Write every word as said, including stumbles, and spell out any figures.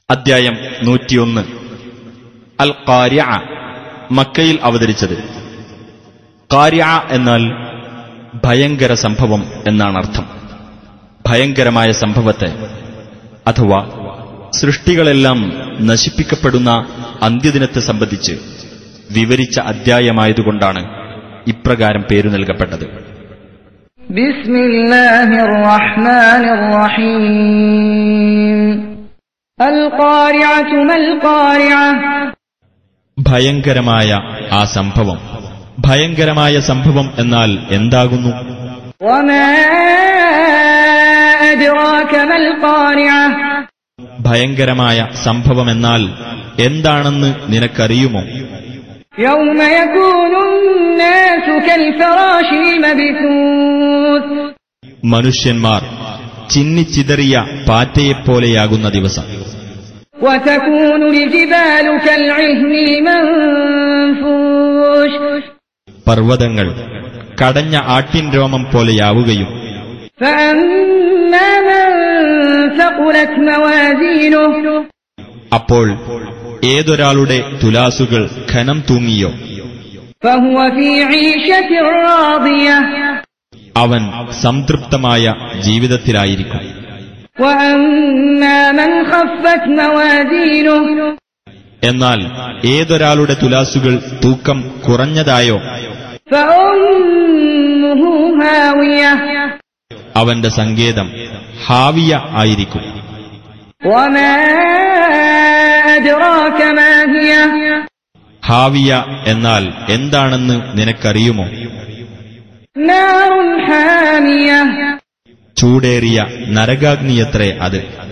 അദ്ധ്യായം നൂറ്റിയൊന്ന്. അൽ ഖാരിഅ, മക്കയിൽ അവതരിച്ചത്. ഖാരിഅ എന്നാൽ ഭയങ്കര സംഭവം എന്നാണ് അർത്ഥം. ഭയങ്കരമായ സംഭവത്തെ അഥവാ സൃഷ്ടികളെല്ലാം നശിപ്പിക്കപ്പെടുന്ന അന്ത്യദിനത്തെ സംബന്ധിച്ച് വിവരിച്ച അദ്ധ്യായമായതുകൊണ്ടാണ് ഇപ്രകാരം പേരു നൽകപ്പെട്ടത്. ബിസ്മില്ലാഹിർ റഹ്മാനിർ റഹീം. അൽ ഖാരിഅതു മൽ ഖാരിഅ. ഭയങ്കരമായ ആ സംഭവം. ഭയങ്കരമായ സംഭവം എന്നാൽ എന്താകുന്നു? വമാ അദ്റാക മൽ ഖാരിഅ. ഭയങ്കരമായ സംഭവമെന്നാൽ എന്താണെന്ന് നിനക്കറിയുമോ? യൗമ യകൂനുന്നാസു കൽഫറാശിൽ മബ്സൂസ്. മനുഷ്യന്മാർ ചിന്നിച്ചിതറിയ പാറ്റയെപ്പോലെയാകുന്ന ദിവസം. വതകൂനുൽ ജിബാലു കൽഇഹ്നിൽ മൻഫൂഷ്. പർവ്വതങ്ങൾ കടഞ്ഞ ആട്ടിൻ രോമം പോലെയാവുകയും. ഫഅമ്മാ മൻ സഖുലത് മവാസീനുഹു. അപ്പോൾ ഏതൊരാളുടെ തുലാസുകൾ ഖനം തൂങ്ങിയോ ഫഹുവ ഫീ ഈശത്തിർ റാദിയ. അവൻ സംതൃപ്തമായ ജീവിതത്തിലായിരിക്കും. വഅമ്മാ മൻ ഖഫ്ഫത് മവാസീനുഹു. എന്നാൽ ഏതൊരാളുടെ തുലാസുകൾ തൂക്കം കുറഞ്ഞതായോ ഫഉമ്മുഹു ഹാവിയ. അവന്റെ സങ്കേതം ഹാവിയ ആയിരിക്കും. വമാ അദ്റാക മാ ഹിയ. ഹാവിയ എന്നാൽ എന്താണെന്ന് നിനക്കറിയുമോ? നാറുൻ ഹാമിയ. ചൂടേറിയ നരകാഗ്നിയത്രേ അത്.